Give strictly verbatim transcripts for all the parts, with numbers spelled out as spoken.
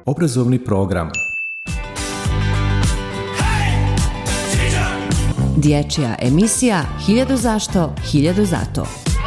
obrazovni program. Dječja emisija Hiljadu zašto, hiljadu zato.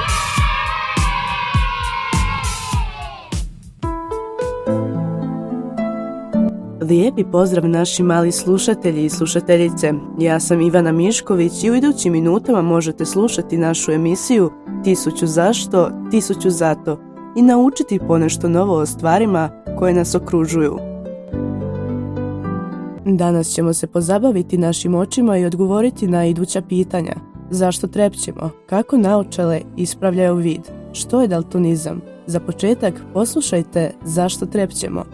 Lijepi pozdrav naši mali slušatelji i slušateljice. Ja sam Ivana Mišković i u idućim minutama možete slušati našu emisiju Tisuću zašto, tisuću zato i naučiti ponešto novo o stvarima koje nas okružuju. Danas ćemo se pozabaviti našim očima i odgovoriti na iduća pitanja. Zašto trepćemo? Kako naočale ispravljaju vid? Što je daltonizam? Za početak poslušajte zašto trepćemo.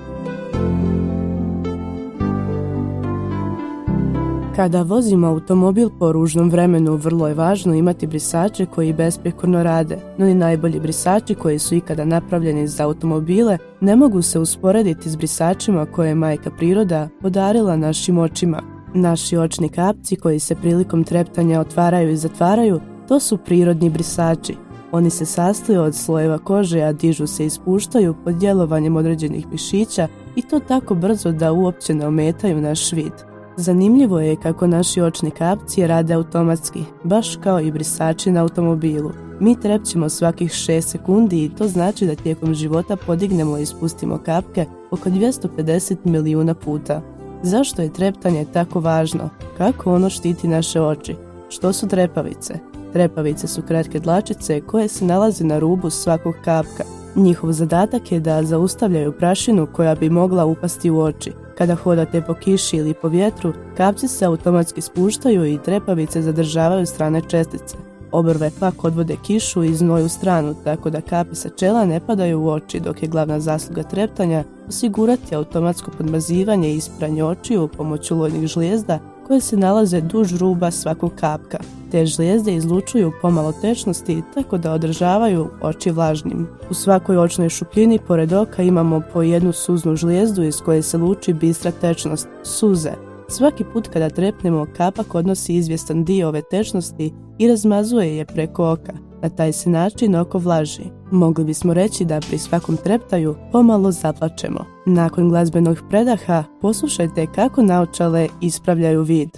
Kada vozimo automobil po ružnom vremenu, vrlo je važno imati brisače koji besprijekorno rade, no ni najbolji brisači koji su ikada napravljeni za automobile ne mogu se usporediti s brisačima koje je majka priroda podarila našim očima. Naši očni kapci koji se prilikom treptanja otvaraju i zatvaraju, to su prirodni brisači. Oni se sastoje od slojeva kože, a dižu se i spuštaju pod djelovanjem određenih mišića i to tako brzo da uopće ne ometaju naš vid. Zanimljivo je kako naši očni kapci rade automatski, baš kao i brisači na automobilu. Mi trepćemo svakih šest sekundi i to znači da tijekom života podignemo i spustimo kapke oko dvjesto pedeset milijuna puta. Zašto je treptanje tako važno? Kako ono štiti naše oči? Što su trepavice? Trepavice su kratke dlačice koje se nalaze na rubu svakog kapka. Njihov zadatak je da zaustavljaju prašinu koja bi mogla upasti u oči. Kada hodate po kiši ili po vjetru, kapci se automatski spuštaju i trepavice zadržavaju strane čestice. Obrve pak odvode kišu i znoj u stranu, tako da kapi sa čela ne padaju u oči, dok je glavna zasluga treptanja osigurati automatsko podmazivanje i ispranje očiju pomoću lojnih žlijezda koje se nalaze duž ruba svakog kapka. Te žlijezde izlučuju pomalo tečnosti tako da održavaju oči vlažnim. U svakoj očnoj šupljini pored oka imamo po jednu suznu žlijezdu iz koje se luči bistra tečnost, suze. Svaki put kada trepnemo, kapak odnosi izvjestan dio ove tečnosti i razmazuje je preko oka. Na taj se način oko vlaži. Mogli bismo reći da pri svakom treptaju pomalo zaplačemo. Nakon glazbenog predaha poslušajte kako naočale ispravljaju vid.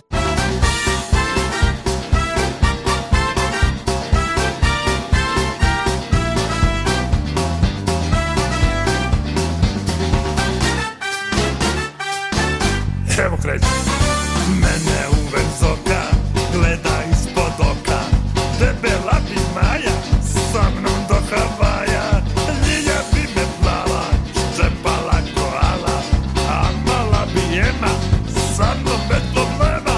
Evo kreći. Mene uvek zoka gleda ispod oka. Debela bi Maja sa mnom do Havaja. Ljilja bi me plava, ščepala koala. A mala bi Ema sa mnom bez problema.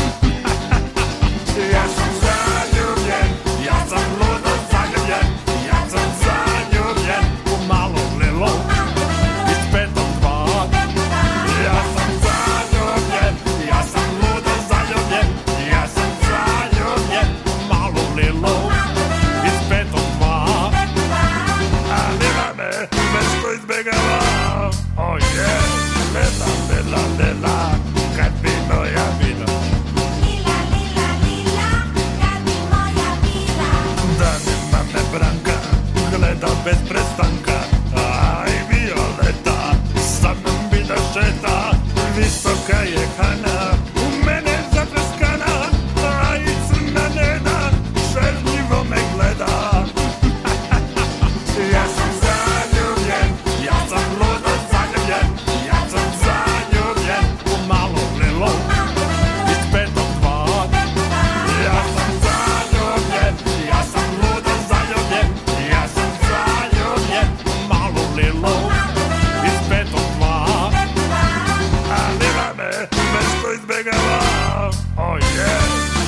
Ja sam zaljubljen, ja sam ludo zaljubljen. Ja sam zaljubljen u malu Lilu iz petog dva. Ja sam zaljubljen, ja sam ludo zaljubljen. Ja sam zaljubljen u malu Lilu iz petog dva. A Lila me nešto izbjegava. Oh yeah, Lila, Lila, Lila, kad bi moja bila. Lila, lila, lila, kad bi moja bila. Da nema me Branka, gleda bez prestanka. A i Violeta, sa mnom bi da šeta. Visoka je Hana, u mene zapreskana. A i crna Nena, šežljivo me gleda. Ja sam zaljubljen, ja sam ludo zaljubljen. Ja sam zaljubljen u malu Lilu iz petog dva. Ja sam zaljubljen, ja sam ludo zaljubljen. Ja sam zaljubljen u malu Lilu iz petog dva. A Lila me nešto izbjegava. Oh yeah.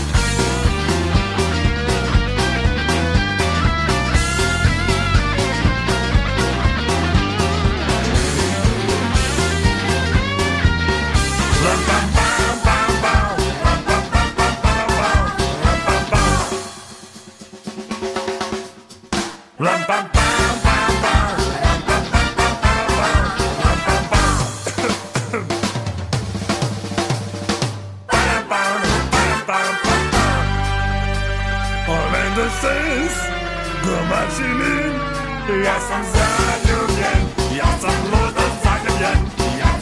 Lam pam pam pam pam, lam pam pam pam pam pam, lam pam pam. Lam pam pam pam pam, lam pam pam pam pam pam, lam pam pam. Pam pam pam pam pam pam. Olen de ses, domaćinin. Ja sam zaljubljen, ja sam ludo zaljubljen. Ja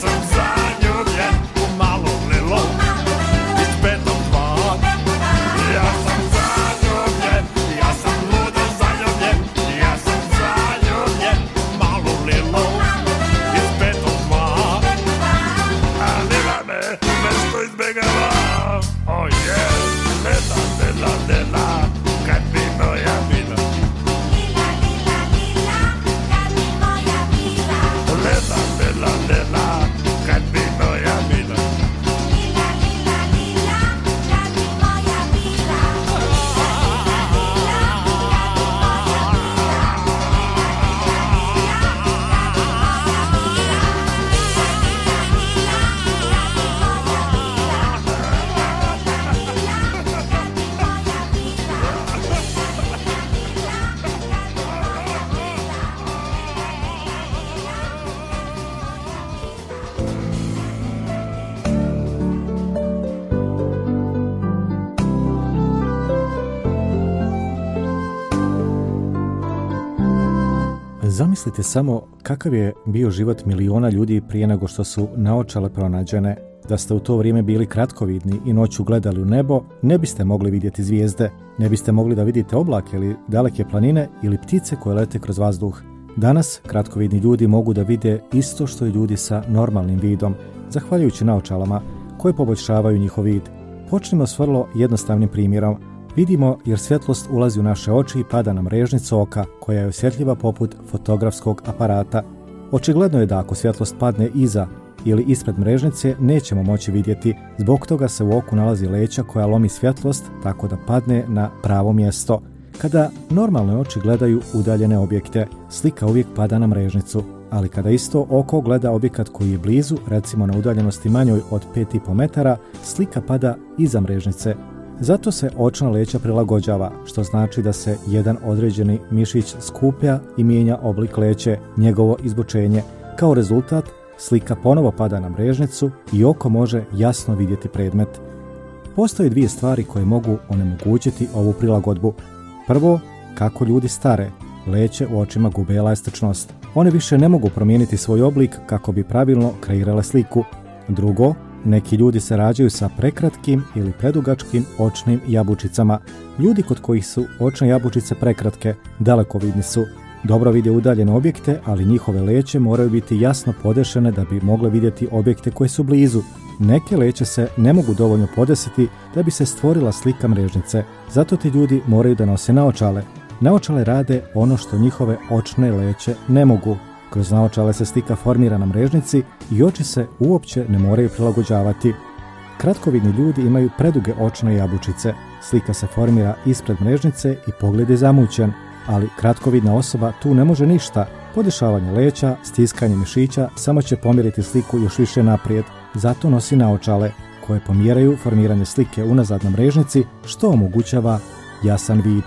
Zamislite samo kakav je bio život miliona ljudi prije nego što su naočale pronađene. Da ste u to vrijeme bili kratkovidni i noću gledali u nebo, ne biste mogli vidjeti zvijezde, ne biste mogli da vidite oblake ili daleke planine ili ptice koje lete kroz vazduh. Danas kratkovidni ljudi mogu da vide isto što i ljudi sa normalnim vidom, zahvaljujući naočalama koje poboljšavaju njihov vid. Počnimo s vrlo jednostavnim primjerom. Vidimo jer svjetlost ulazi u naše oči i pada na mrežnicu oka koja je osjetljiva poput fotografskog aparata. Očigledno je da ako svjetlost padne iza ili ispred mrežnice nećemo moći vidjeti, zbog toga se u oku nalazi leća koja lomi svjetlost tako da padne na pravo mjesto. Kada normalne oči gledaju udaljene objekte, slika uvijek pada na mrežnicu, ali kada isto oko gleda objekat koji je blizu, recimo na udaljenosti manjoj od pet i po metara, slika pada iza mrežnice. Zato se očna leća prilagođava, što znači da se jedan određeni mišić skuplja i mijenja oblik leće, njegovo izbočenje. Kao rezultat, slika ponovo pada na mrežnicu i oko može jasno vidjeti predmet. Postoje dvije stvari koje mogu onemogućiti ovu prilagodbu. Prvo, kako ljudi stare, leće u očima gube elastičnost. One više ne mogu promijeniti svoj oblik kako bi pravilno kreirale sliku. Drugo, neki ljudi se rađaju sa prekratkim ili predugačkim očnim jabučicama. Ljudi kod kojih su očne jabučice prekratke, dalekovidni su. Dobro vide udaljene objekte, ali njihove leće moraju biti jasno podešene da bi mogle vidjeti objekte koje su blizu. Neke leće se ne mogu dovoljno podesiti da bi se stvorila slika mrežnice, zato ti ljudi moraju da nose naočale. Naočale rade ono što njihove očne leće ne mogu. Kroz naočale se slika formira na mrežnici i oči se uopće ne moraju prilagođavati. Kratkovidni ljudi imaju preduge očne jabučice. Slika se formira ispred mrežnice i pogled je zamućen, ali kratkovidna osoba tu ne može ništa. Podešavanje leća, stiskanje mišića samo će pomjeriti sliku još više naprijed. Zato nosi naočale koje pomjeraju formiranje slike unazad na mrežnici, što omogućava jasan vid.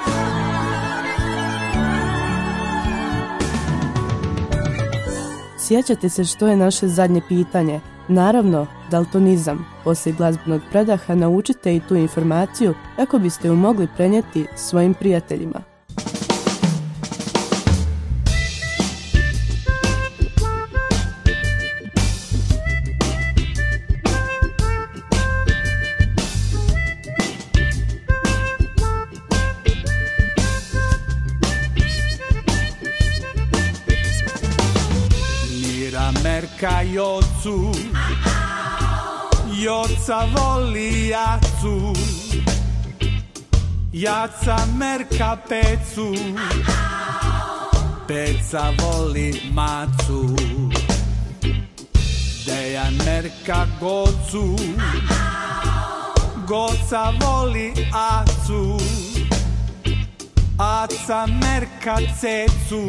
Sjećate se što je naše zadnje pitanje? Naravno, daltonizam. Poslije glazbenog predaha naučite i tu informaciju kako biste ju mogli prenijeti svojim prijateljima. Merka jocu, joca voli jacu, jaca merka pecu, peca voli macu. Dejan merka gocu, goca voli acu, aca merka cecu,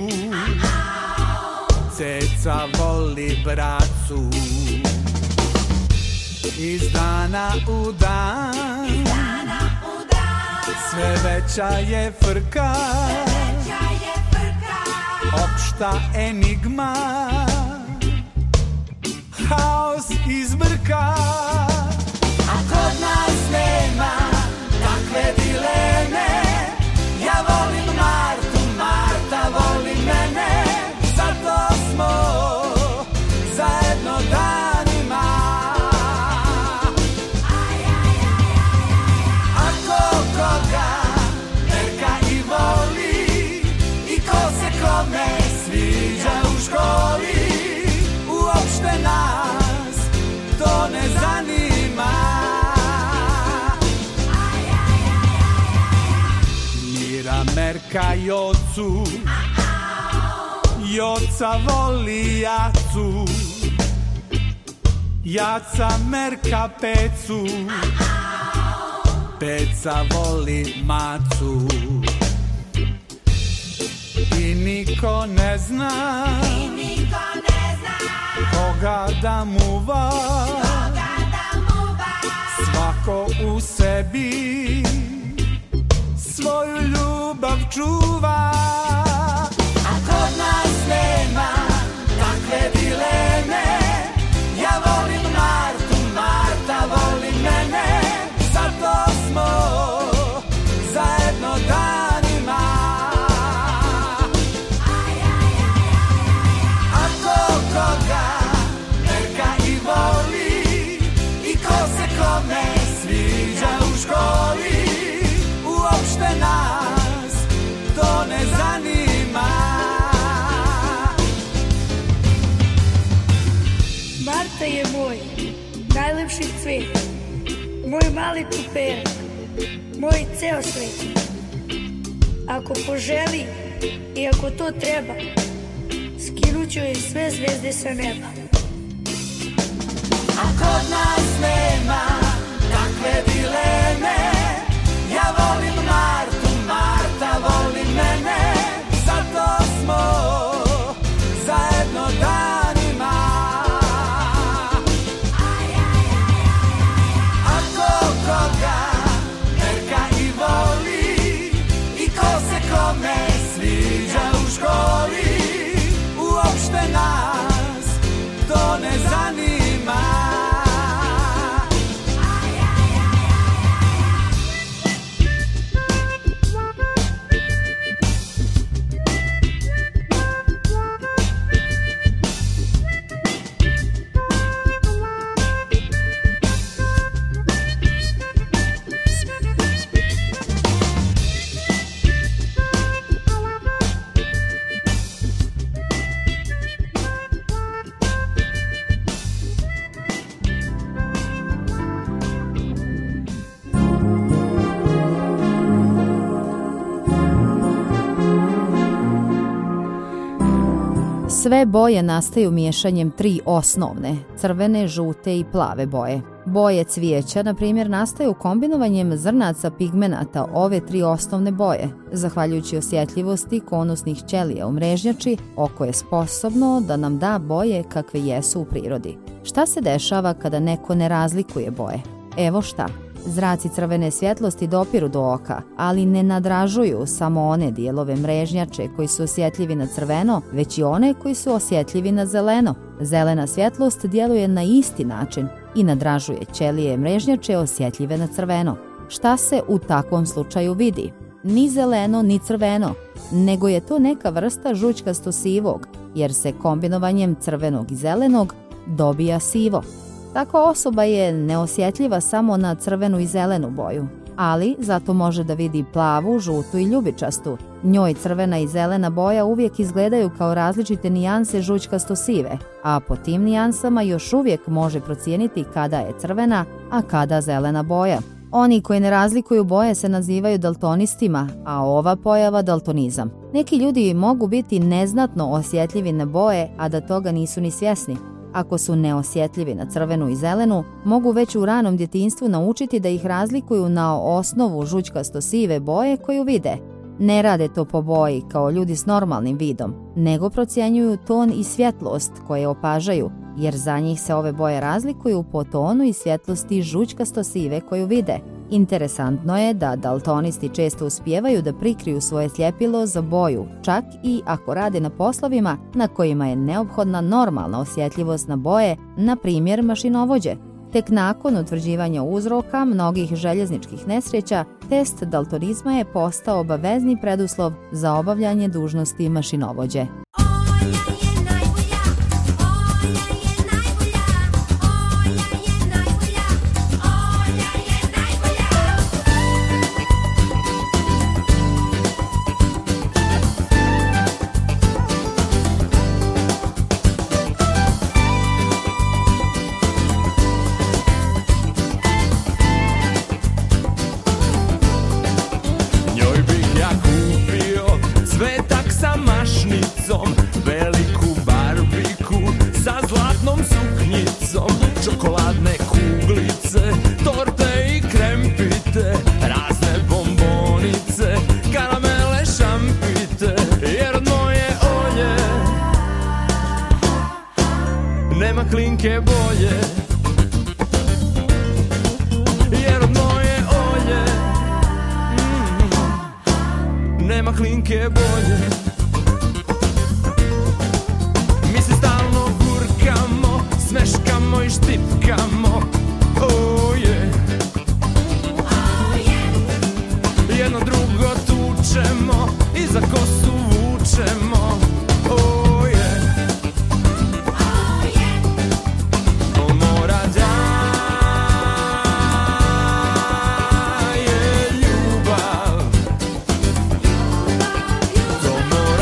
ceca voli bracu. Iz dana u dan, iz dana u dan, sve veća je frka, sve veća je frka, opšta enigma, haos i zbrka. A kod nas nema takve dileme, ja volim Martu, Marta voli mene, zato smo zajedno danima. Ako koga Merka i voli i ko se kome sviđa u školi, uopšte nas to ne zanima. Mira Merka jocu, joca voli jacu, jaca merka pecu, peca voli macu. I niko ne zna, i niko ne zna koga da muva, koga da muva. Svako u sebi svoju ljubav čuva. Kod nas nema takve dileme, ja volim Martu, Marta voli mene, zato smo zajedno danima. Aj, aj, je moj najlepši cvet, moj mali puperak, moj ceo svet. Ako poželi i ako to treba, skinuću joj sve zvezde sa neba. A kod nas nema takve dileme. Ja volim Martu, Marta voli mene. Zato smo zajedno danima. Ako koga Nerka i voli, i ko se kome sviđa u školi, uopšte nas to ne zanima. Sve boje nastaju miješanjem tri osnovne, crvene, žute i plave boje. Boje cvijeća, na primjer, nastaju kombinovanjem zrnaca pigmenata ove tri osnovne boje. Zahvaljujući osjetljivosti konusnih ćelija u mrežnjači, oko je sposobno da nam da boje kakve jesu u prirodi. Šta se dešava kada neko ne razlikuje boje? Evo šta. Zraci crvene svjetlosti dopiru do oka, ali ne nadražuju samo one dijelove mrežnjače koji su osjetljivi na crveno, već i one koji su osjetljivi na zeleno. Zelena svjetlost djeluje na isti način i nadražuje ćelije mrežnjače osjetljive na crveno. Šta se u takvom slučaju vidi? Ni zeleno, ni crveno, nego je to neka vrsta žućkasto-sivog, jer se kombinovanjem crvenog i zelenog dobija sivo. Takva osoba je neosjetljiva samo na crvenu i zelenu boju, ali zato može da vidi plavu, žutu i ljubičastu. Njoj crvena i zelena boja uvijek izgledaju kao različite nijanse žućkasto-sive, a po tim nijansama još uvijek može procijeniti kada je crvena, a kada zelena boja. Oni koji ne razlikuju boje se nazivaju daltonistima, a ova pojava daltonizam. Neki ljudi mogu biti neznatno osjetljivi na boje, a da toga nisu ni svjesni. Ako su neosjetljivi na crvenu i zelenu, mogu već u ranom djetinjstvu naučiti da ih razlikuju na osnovu žućkasto-sive boje koju vide. Ne rade to po boji kao ljudi s normalnim vidom, nego procjenjuju ton i svjetlost koje opažaju, jer za njih se ove boje razlikuju po tonu i svjetlosti žućkasto-sive koju vide. Interesantno je da daltonisti često uspijevaju da prikriju svoje sljepilo za boju, čak i ako rade na poslovima na kojima je neophodna normalna osjetljivost na boje, na primjer mašinovođe. Tek nakon utvrđivanja uzroka mnogih željezničkih nesreća, test daltonizma je postao obavezni preduslov za obavljanje dužnosti mašinovođe. Veliku barbiku sa zlatnom suknjicom, čokoladne kuglice, torte i krempite, razne bombonice, karamele, šampite, jer od moje olje nema klinke bolje, jer od moje olje mm, nema klinke bolje. Smeškamo i štipkamo, oh yeah. Oh yeah. Jedno drugo tučemo i za kosu vučemo, oh yeah. Oh yeah. On mora da je ljubav, to mora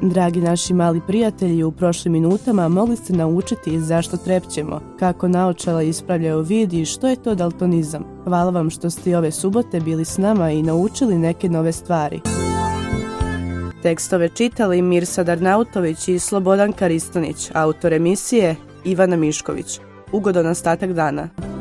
Dragi naši mali prijatelji, u prošlim minutama mogli ste naučiti zašto trepćemo, kako naočala ispravljaju vid i što je to daltonizam. Hvala vam što ste i ove subote bili s nama i naučili neke nove stvari. Tekstove čitali Mirsad Arnautović i Slobodan Karistanić, autor emisije Ivana Mišković. Ugodan ostatak dana.